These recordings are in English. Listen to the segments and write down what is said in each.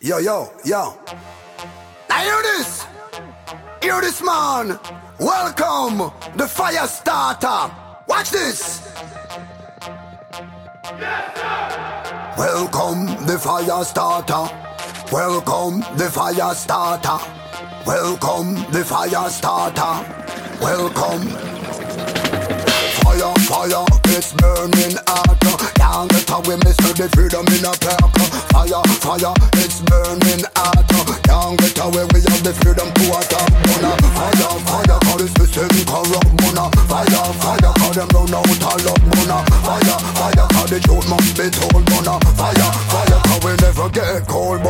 Yo, yo, yo. Now hear this. Hear this, man. Welcome, the fire starter. Watch this. Yes, sir. Welcome, the fire starter. Welcome, the fire starter. Welcome, the fire starter. Welcome. Fire, fire, it's burning hot. Can't get away, Mr. The freedom in a park. Fire, fire, it's burning hot. Can't get away, we have the freedom to attack. Fire, fire, cause the system corrupt. Fire, fire, cause them run out of luck. Fire, fire, cause the truth must be told. Fire, fire, cause we never get cold.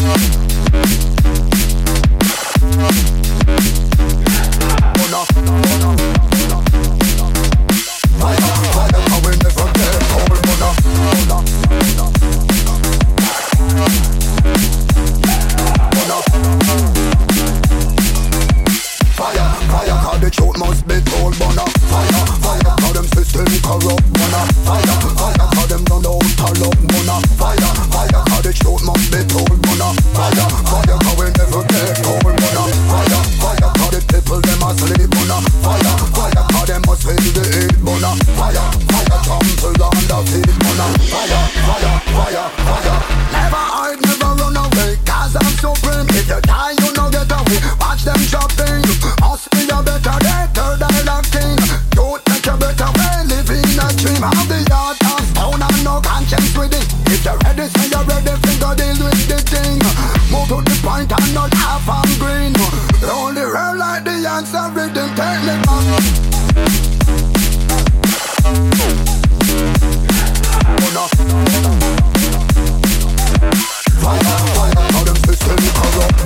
Fire, fire, how we never get cold, Fire, fire, cause the truth must be told, Fire, fire, cause them system corrupt, Fire, fire, cause them run out of luck, Fire, fire, cause the truth must be told, Fire, fire, cause we never get cold, Fire, fire, cause the people them asleep, Fire, fire, cause them must feel the heat, Fire, fire, trample on the feet, Fire, fire, fire, fire. Never hide, never run away, cause I'm supreme. If you die, you no get away. Watch them dropping. Must be a better day, third eye locked in. Don't take a better way, live in a dream. Have the heart of stone and no conscience with it. If you're ready, say you're ready, finger deal with the thing. Move to the point and not half and green. The only real like the answer rhythm, take me back. Fire, fire, how them system corrupt,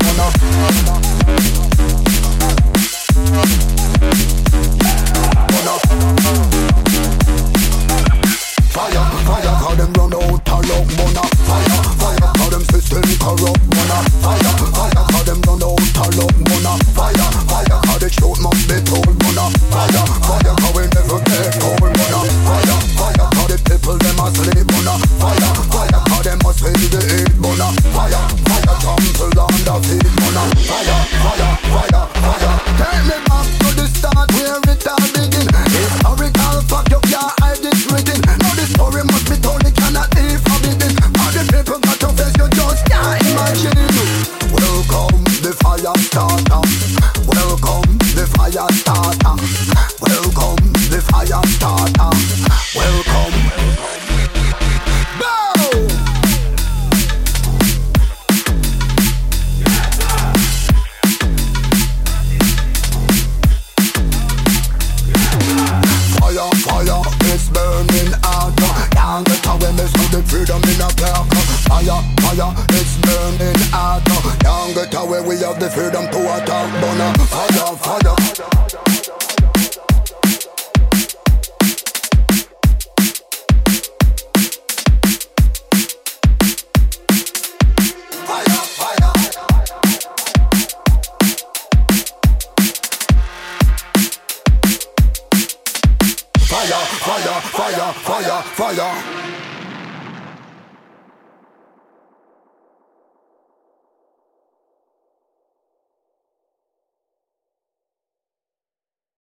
Fire, fire, how them run out of luck, Fire, fire, how them system corrupt, Fire, fire, how them run out of luck, Fire, fire, how the truth must be told, Fire, fire, how we never get cold, Fire, fire, how the people them asleep, Fire, fire, how them must feel the heat, Fire, fire, trample on the feet, Fire, fire, fire, fire. Take me back to the start where it all begin. Historical fuck, you can't hide it written. Now the story must be told, it cannot be forbidden. All the people got to face, you just can't imagine. Welcome the fire starter. Welcome the fire starter. Welcome the fire starter. Welcome. Fire, it's burning hot. Can't get away, miss the freedom in a park. Fire, fire, it's burning hot. Can't get away, we have the freedom to attack. Fire, fire. Fire, fire, fire, fire, fire.